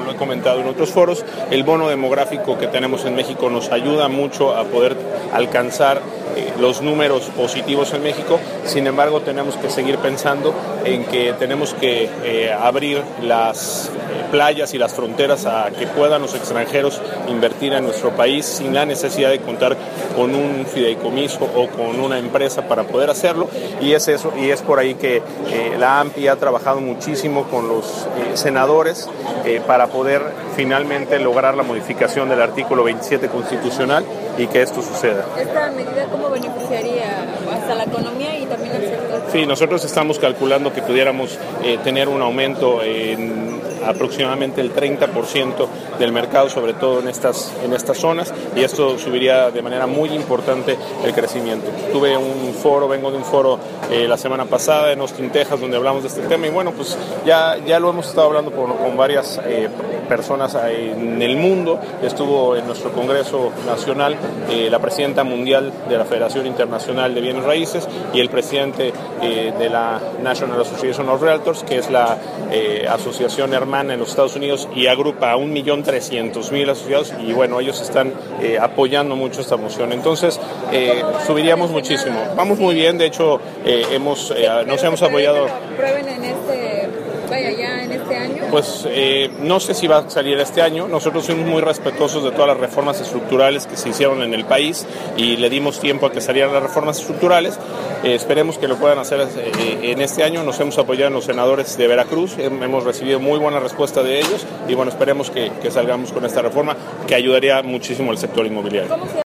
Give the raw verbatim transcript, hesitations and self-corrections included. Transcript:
lo he comentado en otros foros, el bono demográfico que tenemos en México nos ayuda mucho a poder alcanzar eh, los números positivos en México. Sin embargo, tenemos que seguir pensando en que tenemos que eh, abrir las eh, playas y las fronteras a que puedan los extranjeros invertir en nuestro país sin la necesidad de contar con un fideicomiso o con una empresa para poder hacerlo, y es eso, y es por ahí que eh, la A M P I ha trabajado muchísimo con los eh, senadores eh, para poder finalmente lograr la modificación del artículo veintisiete constitucional y que esto suceda. ¿Esta medida cómo beneficiaría hasta la economía y también al sector? Sí, nosotros estamos calculando que pudiéramos eh, tener un aumento en aproximadamente el treinta por ciento del mercado, sobre todo en estas, en estas zonas, y esto subiría de manera muy importante el crecimiento. Tuve un foro, vengo de un foro eh, la semana pasada en Austin, Texas, donde hablamos de este tema, y bueno, pues ya, ya lo hemos estado hablando con, con varias eh, personas en el mundo. Estuvo en nuestro Congreso Nacional eh, la presidenta mundial de la Federación Internacional de Bienes Raíces y el presidente eh, de la National Association of Realtors, que es la eh, asociación hermana en los Estados Unidos y agrupa a un millón trescientos mil asociados, y bueno, ellos están eh, apoyando mucho esta moción. Entonces, eh, subiríamos muchísimo. Vamos muy bien, de hecho, eh, hemos eh, nos hemos apoyado. ¿Prueben en este, vaya, ya en este año? Pues eh, no sé si va a salir este año. Nosotros fuimos muy respetuosos de todas las reformas estructurales que se hicieron en el país y le dimos tiempo a que salieran las reformas estructurales. Eh, esperemos que lo puedan hacer eh, en este año. Nos hemos apoyado en los senadores de Veracruz, hemos recibido muy buena respuesta de ellos y bueno, esperemos que, que salgamos con esta reforma que ayudaría muchísimo al sector inmobiliario.